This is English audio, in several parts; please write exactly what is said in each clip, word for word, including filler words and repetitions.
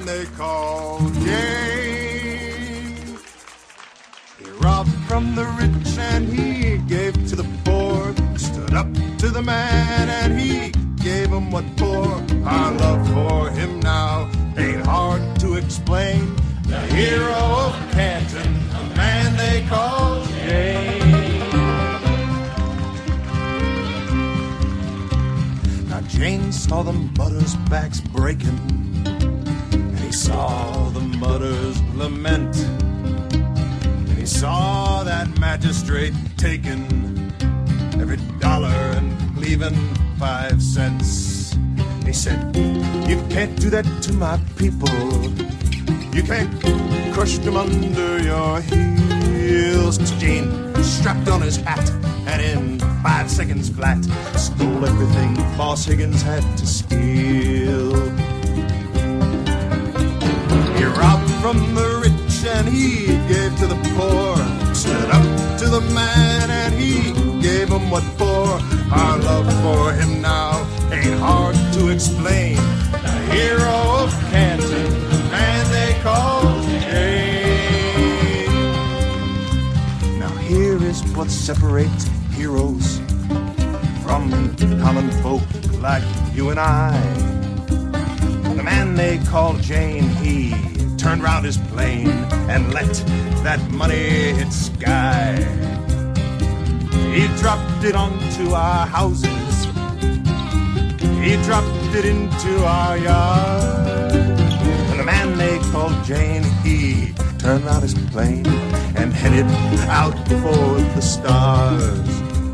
man they call Jane. He robbed from the rich and he gave to the poor. Stood up to the man and he gave him what for. Our love for him now ain't hard to explain. The hero of Canton, the man they call Jane. Now Jane saw the mutters' backs breaking, and he saw the mutters lament, and he saw that magistrate taking every dollar and leaving five cents. He said, you can't do that to my people. You can't crush them under your heels. So Jane strapped on his hat and in five seconds flat stole everything Boss Higgins had to steal. He robbed from the rich and he gave to the poor. Stood up to the man and he gave him what for. Our love for him now ain't hard to explain. The hero of Canton, the man they call Jane. Now here is what separates heroes from common folk like you and I. The man they call Jane, he turned round his plane and let that money hit sky. He dropped it onto our houses. He dropped it into our yard. And the man they called Jane, he turned out his plane and headed out for the stars.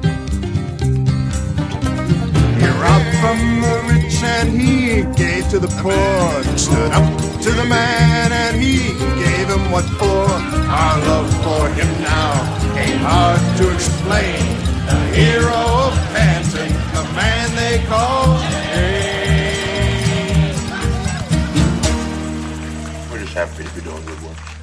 He robbed from the rich and he gave to the poor. Stood up to the man and he gave him what for. Our love for him now ain't hard to explain. The hero of Canton, the man they call Jane. We're just happy to be doing good work.